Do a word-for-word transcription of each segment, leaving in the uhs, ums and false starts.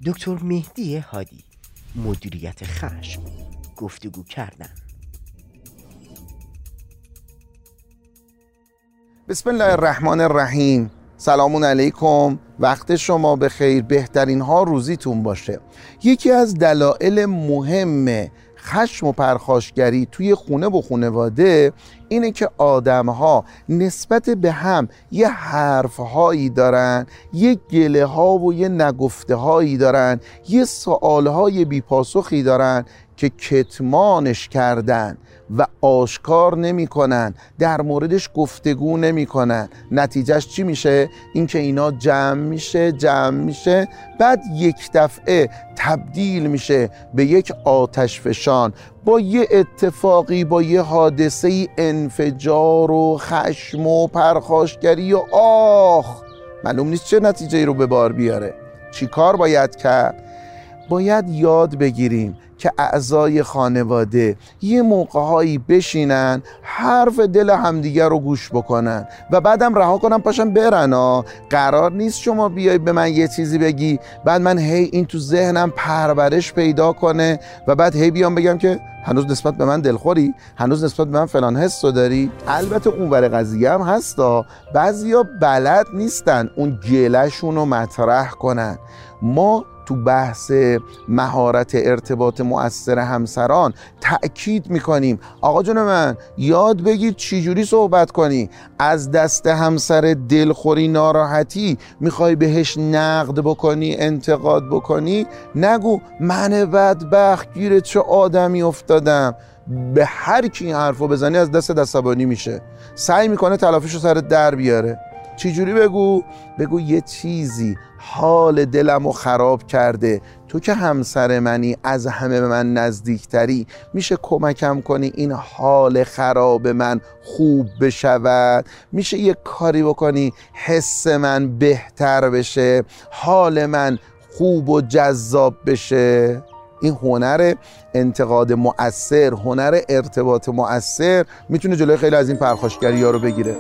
دکتر مهدی هادی، مدیریت خشم، گفتگو کردن. بسم الله الرحمن الرحیم. سلام علیکم، وقت شما بخیر، بهترین ها روزیتون باشه. یکی از دلایل مهم خشم و پرخاشگری توی خونه و خانواده اینه که آدم ها نسبت به هم یه حرف هایی دارن، یه گله ها و یه نگفته هایی دارن، یه سوال های بی پاسخی دارن که کتمانش کردن و آشکار نمی کنن، در موردش گفتگو نمی کنن. نتیجهش چی میشه؟ این که اینا جمع میشه جمع میشه بعد یک دفعه تبدیل میشه به یک آتش فشان، با یه اتفاقی، با یه حادثه انفجار و خشم و پرخاشگری و آخ معلوم نیست چه نتیجه رو به بار بیاره. چی کار باید کرد؟ باید یاد بگیریم که اعضای خانواده یه موقعهایی بشینن حرف دل همدیگر رو گوش بکنن و بعدم رها کنن پاشن برن. ها قرار نیست شما بیای به من یه چیزی بگی بعد من هی این تو ذهنم پرورش پیدا کنه و بعد هی بیام بگم که هنوز نسبت به من دلخوری، هنوز نسبت به من فلان حس رو داری. البته اون ور قضیه هم هستا، بعضیا بلد نیستن اون گله‌شون رو مطرح کنن. ما تو بحث مهارت ارتباط مؤثر همسران تأکید میکنیم آقا جون من یاد بگیر چجوری صحبت کنی. از دست همسر دلخوری ناراحتی میخوای بهش نقد بکنی، انتقاد بکنی، نگو من بدبخت گیر چه آدمی افتادم. به هر کی این حرفو بزنی از دست عصبانی میشه، سعی میکنه تلافیشو سر در بیاره. چجوری بگو؟ بگو یه چیزی حال دلمو خراب کرده، تو که همسر منی، از همه به من نزدیکتری، میشه کمکم کنی این حال خراب من خوب بشود؟ میشه یه کاری بکنی حس من بهتر بشه، حال من خوب و جذاب بشه؟ این هنر انتقاد مؤثر، هنر ارتباط مؤثر میتونه جلوی خیلی از این پرخاشگری ها رو بگیره.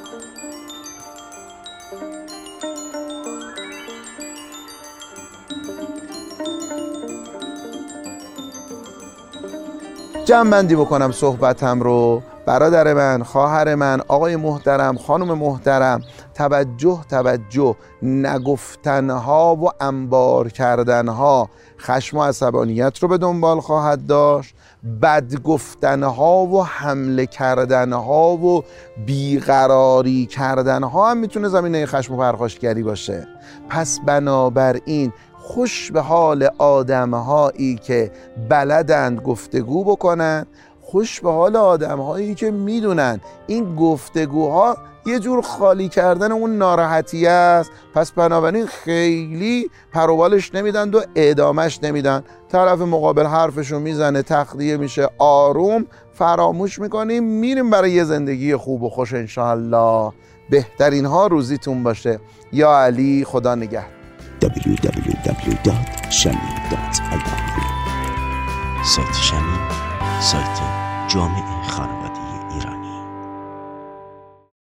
جمع بندی بکنم صحبتم رو. برادر من، خواهر من، آقای محترم، خانم محترم، توجه توجه، نگفتنها و انبار کردنها خشم و عصبانیت رو به دنبال خواهد داشت. بد گفتنها و حمله کردنها و بیقراری کردنها هم میتونه زمینه خشم و پرخاشگری باشه. پس بنابراین خوش به حال آدم‌هایی که بلدند گفتگو بکنن، خوش به حال آدم‌هایی که میدونن این گفتگوها یه جور خالی کردن اون ناراحتی است. پس بنابراین خیلی پروبالش نمیدن و ادامش نمیدن. طرف مقابل حرفشو میزنه، تخلیه میشه، آروم فراموش میکنیم، میریم برای یه زندگی خوب و خوش انشاءالله. بهترین ها روزیتون باشه. یا علی، خدا نگهدار. دبلیو دبلیو دبلیو دات شمیم دات آی آر. سایت شمیم، سایت جامعه خانواده.